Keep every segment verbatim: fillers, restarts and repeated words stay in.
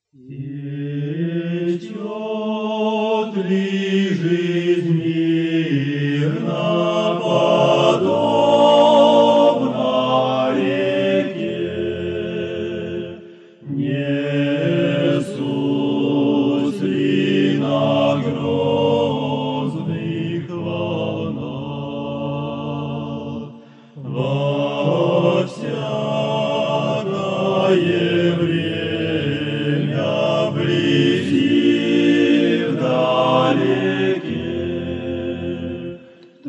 Течет ли жизнь мирно, подобно реке? Несусь ли на грозных волнах? Во всякое время вблизи, вдалеке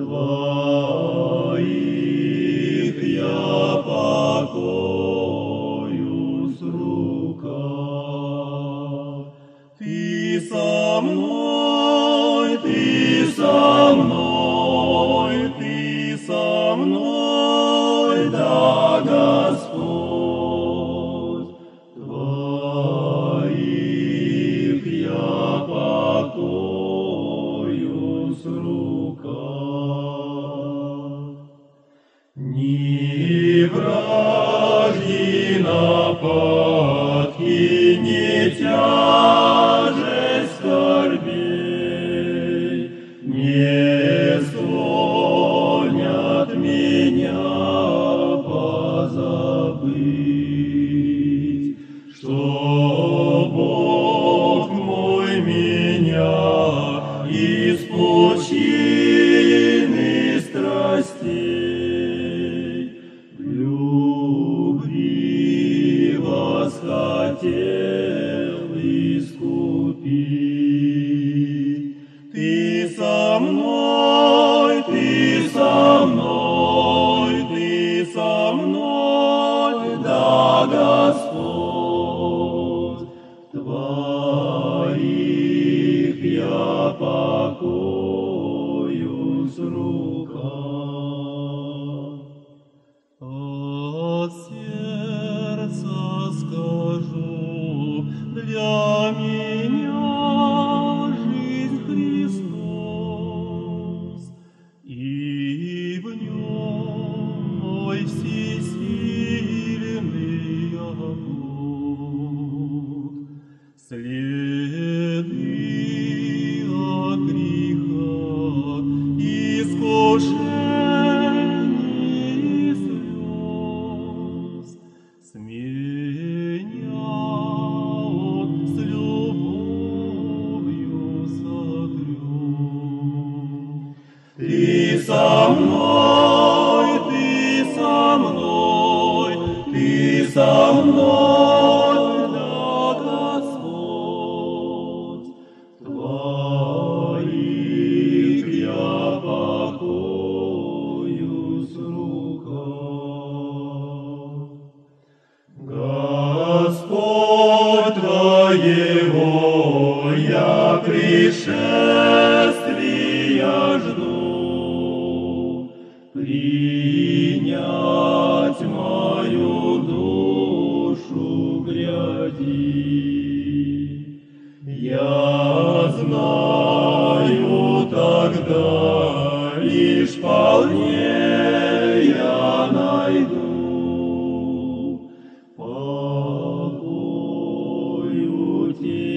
Твоих я покоюсь в руках. Ты со мной, Ты со мной, Ты со мной, да, Господь, Твоих я покоюсь в руках. Ни вражьи нападки, ни тяжесть скорбей не склонят меня позабыть, что Бог мой меня из пучины страстей в любви восхотел искупить. Ты со мной, Ты со мной, Ты со мной, да, Господь, Твоих я покоюсь в руках. От сердца скажу, для меня жизнь Христос, и в нем мой всесильный Бог. Следы от греха, искушений и слез сменял, с любовью сотрет. Ты со мной, Ты со мной, Ты со мной, да, Господь, Твоих я покоюсь в руках. Господь, Твоего я пришествия жду, принять мою душу гряди. Я знаю тогда лишь вполне я найду покою Тебе.